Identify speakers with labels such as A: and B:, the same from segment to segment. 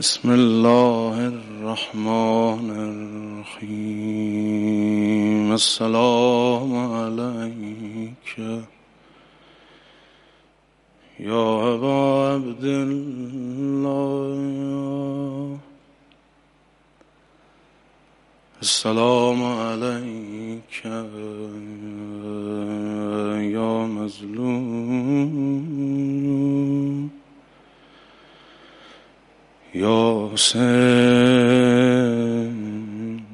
A: بسم الله الرحمن الرحیم. السلام علیک یا ابا عبدالله. السلام علیک یا مظلوم یا حسین.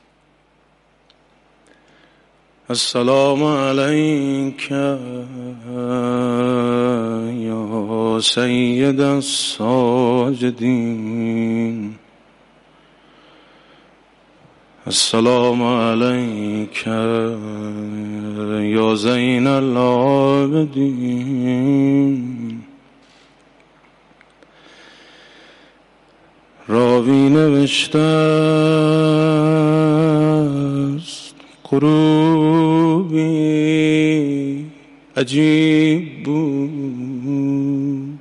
A: السلام علیک یا سید الساجدین. السلام علیک یا زین العابدین. راوی نوشته است غروبی عجیب بود،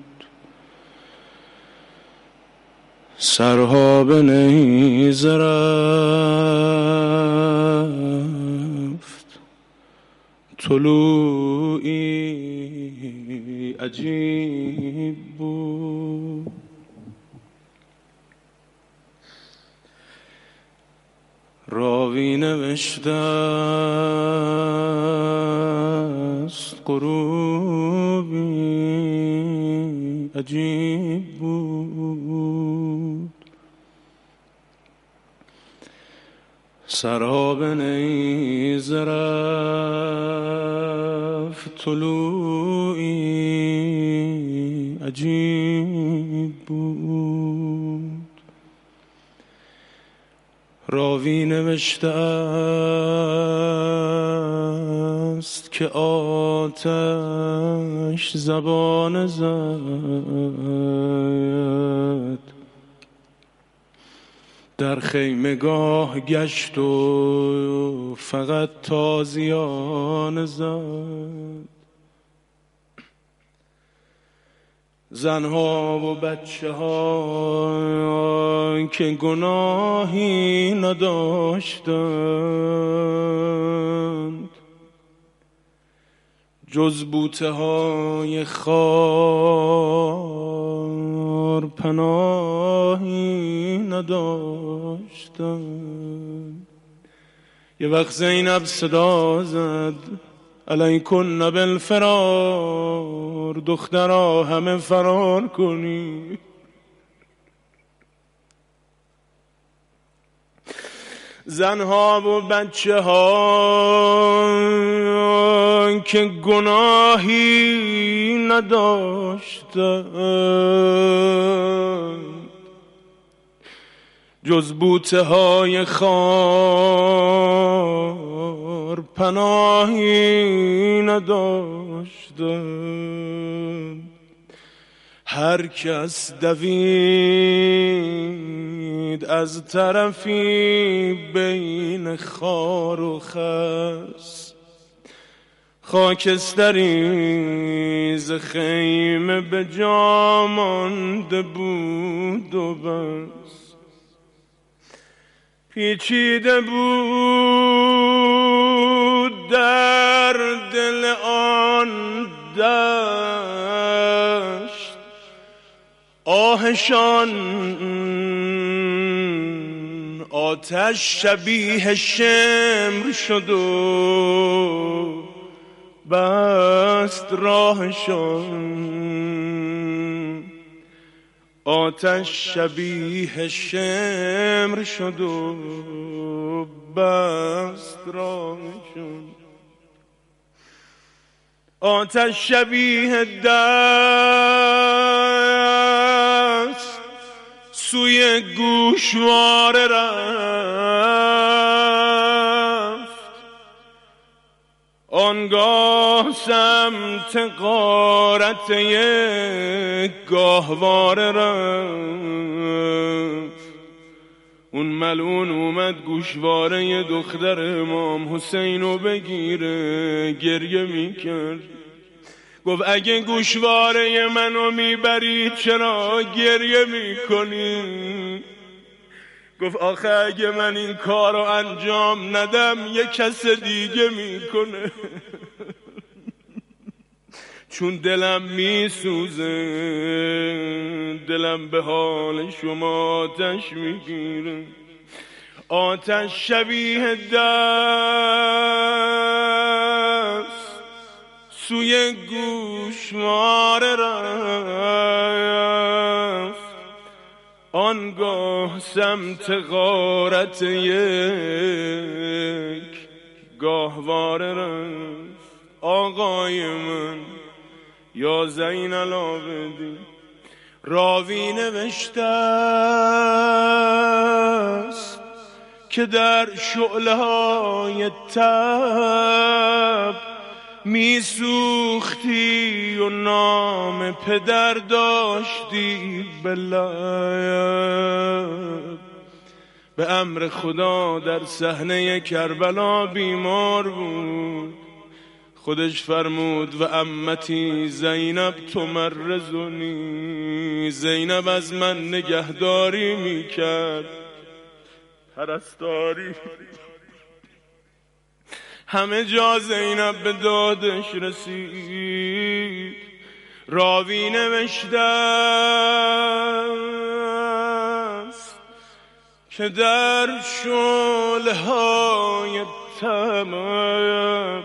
A: سرها به نیزه رفت، طلوعی عجیب بود. راوی نوشته است غروبی عجیب بود، سراب نیزه رفت، طلوعی عجیب بود. راوی نوشته است که آتش زبان زد، در خیمگاه گشت و فقط تازیانه زد. زنها و بچه ها که گناهی نداشتند، جز بوته های خار پناهی نداشتند. یه وقت زینب صدا زد علیکن بالفرار، دخترها همه فرار کنی. زنها و بچه ها که گناهی نداشتند، جز بوته های خار پناهی نداشتند. هر کس دوید از طرفی بین خار و خس، خاکستری ز خیمه به جا مانده بود و بس. پیچیده بود در دل آن دشت آهشان، آتش شبیه شمر شد و بست راهشان. آتش شبیه شمر شد و بست راهشان. آتش شبیه دست سوی گوشواره رفت، آنگاه سمت غارت یک گاهواره رفت. اون ملعون اومد گوشواره ی دختر امام حسین رو بگیره، گریه میکرد گفت اگه گوشواره منو میبری چرا گریه میکنی؟ گفت آخه اگه من این کارو انجام ندم یه کس دیگه میکنه. چون دلم میسوزه، دلم به حال شما آتش میگیره. آتش شبیه دست سوی گوشواره رفت، آنگاه سمت غارت یک گاهواره رفت. آقای من یا زین العابدین راوی نوشته است که در شعله های تب میسوختی و نام پدر داشتی به لب. به امر خدا در صحنه کربلا بیمار بود، خودش فرمود و عمتی زینب تمرزنی، زینب از من نگهداری میکرد، پرستاری. همه جا زینب به دادش رسید. راوی نوشته است که در شعله های تب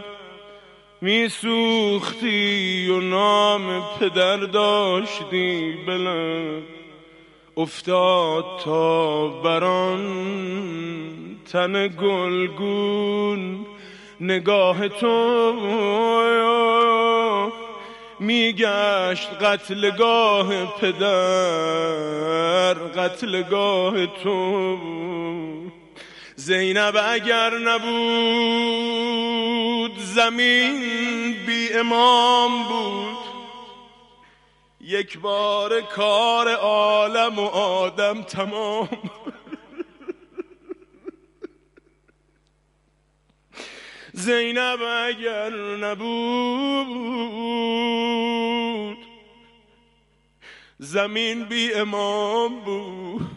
A: میسوختی و نام پدر داشتی به لب. افتاد تا بران تن گلگون نگاه تو، میگشت قتلگاه پدر قتلگاه تو. زینب اگر نبود زمین بی امام بود، یک بار کار عالم و آدم تمام. زینب اگر نبود زمین بی امام بود،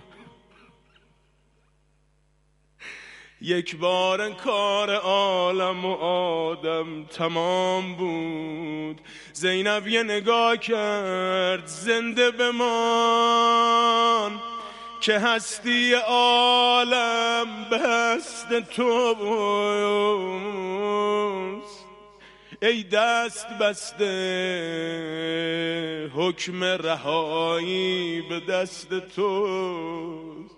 A: یک بار کار عالم و آدم تمام بود. زینب یه نگاه کرد، زنده بمان که هستی عالم به دست توست. ای دست بسته حکم رهایی به دست توست.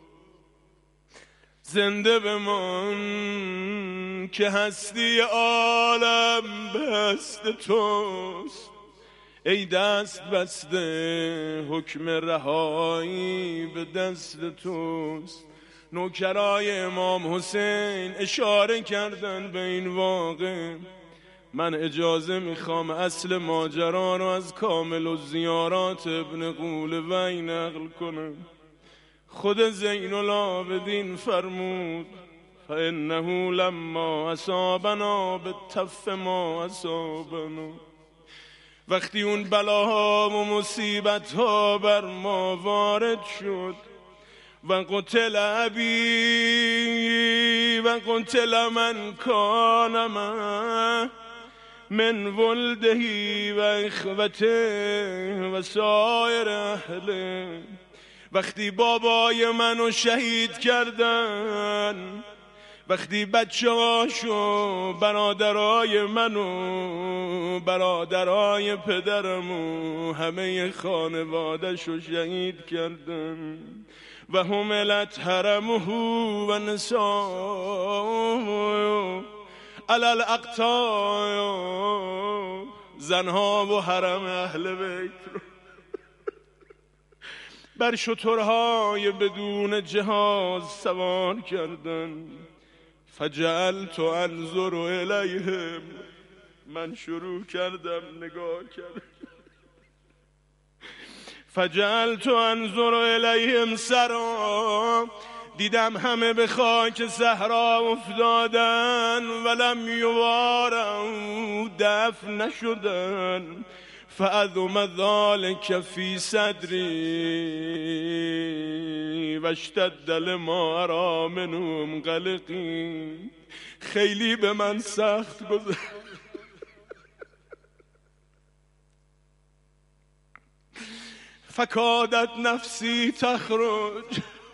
A: زنده بمان که هستی عالم به دست توست. ای دست بسته حکم رهایی به دست توست. نوکرای امام حسین اشاره کردن به این واقع. من اجازه میخوام اصل ماجرا رو از کامل الزیارات ابن قولوی نقل کنم. خود زین العابدین فرمود فانه لما اصابنا بالتف ما اصابنا، وقتی اون بلاها و مصیبت ها بر ما وارد شد، و قتل ابی و قتل من کان من ولدهی و اخوته و سایر اهله، وقتی بابای منو شهید کردن، وقتی بچه‌هاشو برادرای منو برادرای پدرمو همه خانواده‌شو شهید کردن، و حملت حرمه و نساء علی الاقطاع، زنها و حرم اهل بیت رو بر شترهای بدون جهاز سوار کردن. فجعلت انظر الیهم، من شروع کردم نگاه کردم. فجعلت انظر الیهم سرا، دیدم همه به خاک صحرا افتادن، ولم یواروا دفن نشدن. فعظم ذلك فی صدری و اشتد لما ارا منهم قلقی. خیلی به من سخت گذشت. فکادت نفسی تخرج،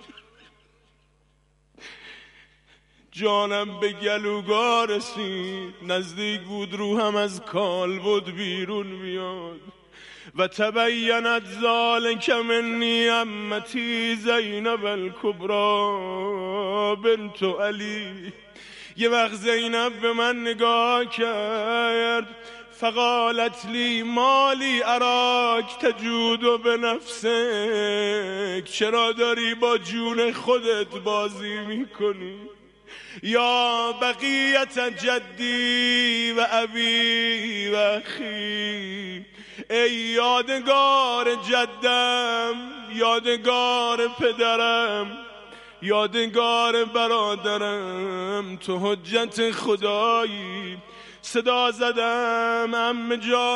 A: جانم به گلوگاه رسید، نزدیک بود روحم از کالبد بیرون بیاد. و تبینت ذلک منی عمتی زینب الکبری بنت علی. یه وقت زینب به من نگاه کرد، فقالت لی مالی اراک تجود به نفسک، چرا داری با جون خودت بازی میکنی؟ یا بقیت جدی و ابی و اخی، ای یادگار جدم، یادگار پدرم، یادگار برادرم، تو حجت خدایی. صدا زدم عم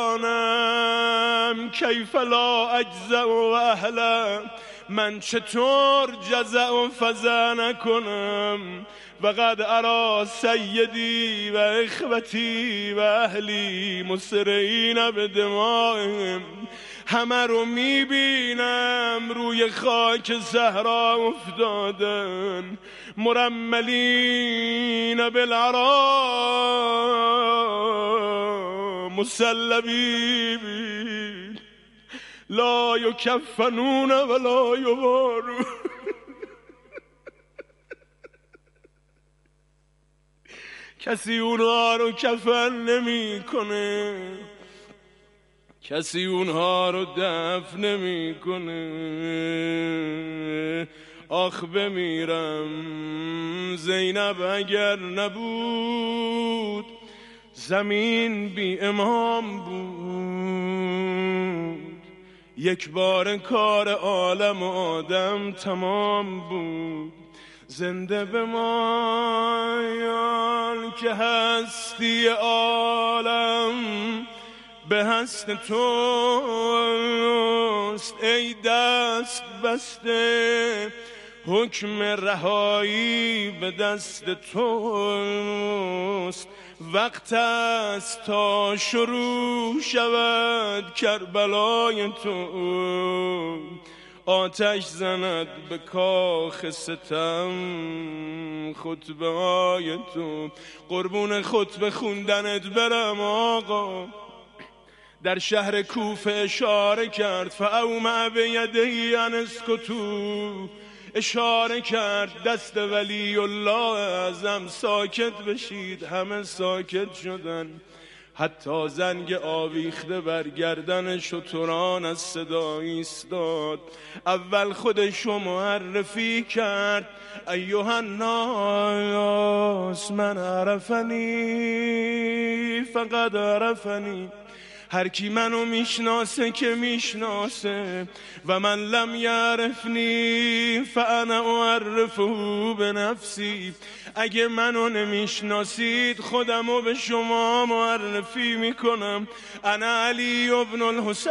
A: جانم کیف لا اجزع و اهلا، من چطور جزع و فزع نکنم؟ و قد ارا سیدی و اخوتی و اهلی مسرعین به دمائهم، همه رو میبینم روی خاک صحرا افتادن، مرملین بالعرا مسلبین لا یکفنون ولا یوارون. کسی اونها رو کفن نمیکنه، کسی اونها رو دفن نمیکنه. آخ بمیرم زینب اگر نبود، زمین بی امام بود، یک بار کار عالم و آدم تمام بود. زنده بمان که هستی عالم به هست توست، ای دست بسته حکم رهایی به دست توست. وقت است تا شروع شود کربلای تو، آتش زند به کاخ ستم خطبه های تو. قربون خطبه خوندنت برم آقا. در شهر کوفه اشاره کرد، فاومع بیدهی ان اسکتوا، اشاره کرد دست ولی الله اعظم ساکت بشید. همه ساکت شدن، حتی زنگ آویخته بر گردن شتران از صدا ایستاد. اول خودشو معرفی کرد، ایها الناس من عرفنی فقد عرفنی. هر کی منو میشناسه که میشناسه، و من لم یعرفنی فانا اعرفه بنفسی. اگه منو نمیشناسید خودمو به شما معرفی میکنم. انا علی ابن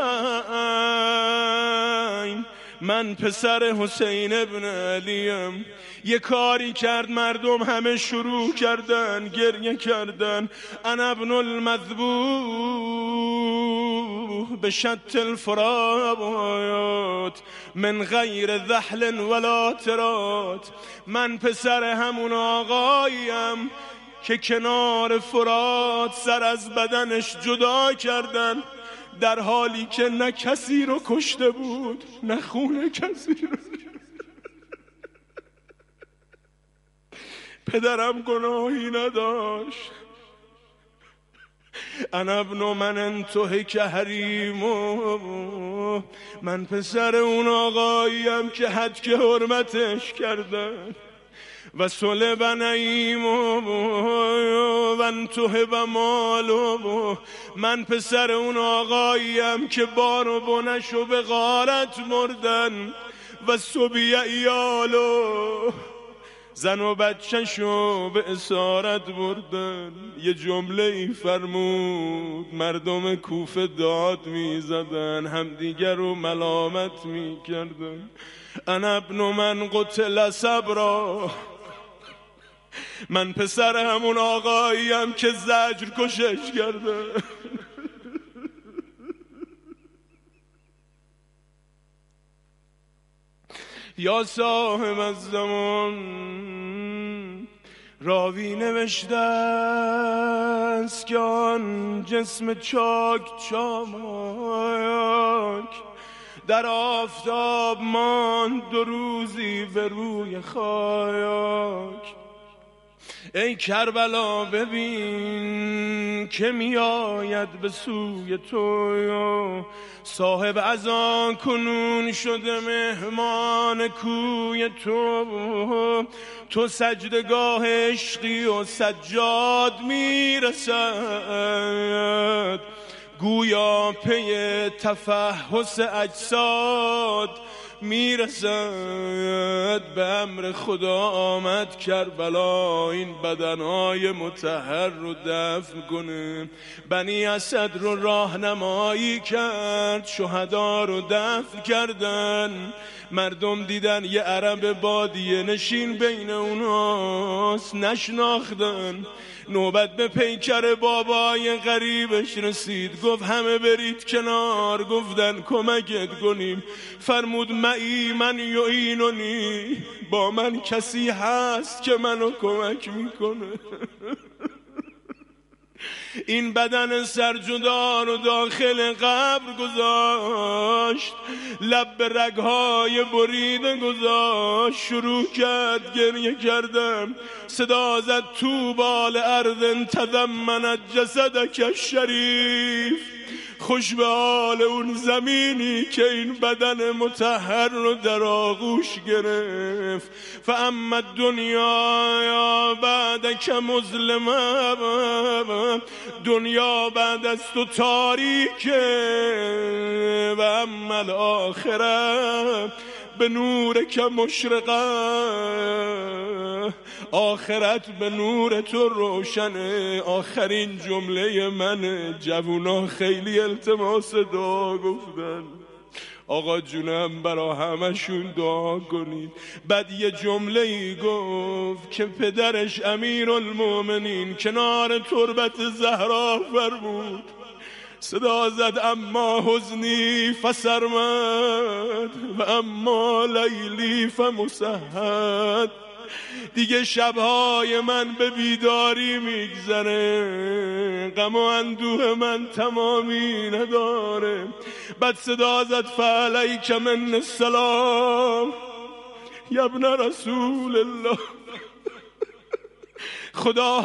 A: الحسین، من پسر حسین ابن علیم. یه کاری کرد مردم همه شروع کردن گریه کردن. انا ابن المذبوح بشت الفرات من غیر ذحل ولا ترات. من پسر همون آقاییم که کنار فرات سر از بدنش جدا کردن، در حالی که نه کسی رو کشته بود نه خون کسی رو. پدرم گناهی نداشت. انا ابن من انتهک حریمو، من پسر اون آقاییم که حد که حرمتش کردن. و صلب نعیمو و انتهب مالو، من پسر اون آقاییم که بار و بنشو به غارت مردن. و صبی ایالو، زن و بچه‌شو به اسارت بردن. یه جمله ای فرمود مردم کوفه داد میزدن، همدیگر رو ملامت میکردن. انا ابن من قتل صبرا، من پسر همون آقاییم که زجر کشش کرده. یا صاحب الزمان، راوی نوشته است که آن جسم چاک چاماک در آفتاب ماند 2 روزی به روی خاک. ای کربلا ببین که می آید به سوی تو، صاحب از آن کنون شده مهمان کوی تو. تو سجدگاه عشقی و سجاد می رسد، گویا پی تفحص اجساد میرسد. به امر خدا آمد کربلا این بدنهای مطهر رو دفن کنه. بنی اسد رو راهنمایی کرد، شهدا رو دفن کردن. مردم دیدن یه عرب بادیه نشین بین اوناست، نشناختن. نوبت به پیکر بابای غریبش رسید، گفت همه برید کنار. گفتن کمکت کنیم. فرمود معی من یعیننی، با من کسی هست که منو کمک میکنه. این بدن سرجدا رو داخل قبر گذاشت، لب به رگهای بریده گذاشت. شروع کرد گریه کردم، صدا زد طوبی لارض تضمنت جسدک الشریف. خوش به حال اون زمینی که این بدن مطهر رو در آغوش گرفت. فاما الدنیا بعدک مظلمه، دنیا بعد از تو تاریکه. و اما الاخره به نور که مشرقه، آخرت به نور تو روشنه. آخرین جمله من. جوونا خیلی التماس دعا گفتن، آقا جونم برا همشون دعا کنید. بعد یه جمله ای گفت که پدرش امیرالمومنین کنار تربت زهرا فرمود. صدا زد اما حزنی فسرمد و اما لیلی فمسهد. دیگه شبهای من به بیداری میگذره، غم و اندوه من تمامی نداره. بعد صدا زد فعلیک من السلام یا ابن رسول الله. خدا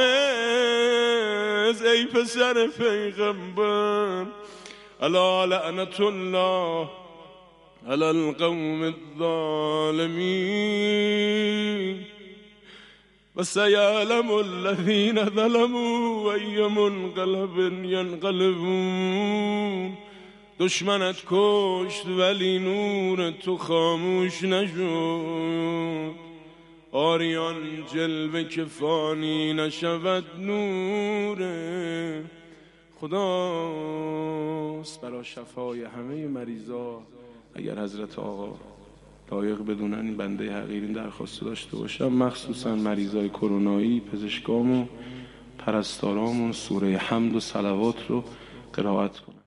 A: حافظ ای پسر پیغمبر. الا لعنت الله علی القوم الظالمین و سیعلم الذین ظلموا ای منقلب ینقلبون. دشمنت کشت ولی نور تو خاموش نشد. آریان جلوه که فانی نشود نوره. خداست برای شفای همه مریضا. اگر حضرت آقا لایق بدونن این بنده حقیر این درخواست داشته باشم، مخصوصا مریضای کرونایی، پزشکامون، پرستارامون سوره حمد و صلوات رو قرائت کنن.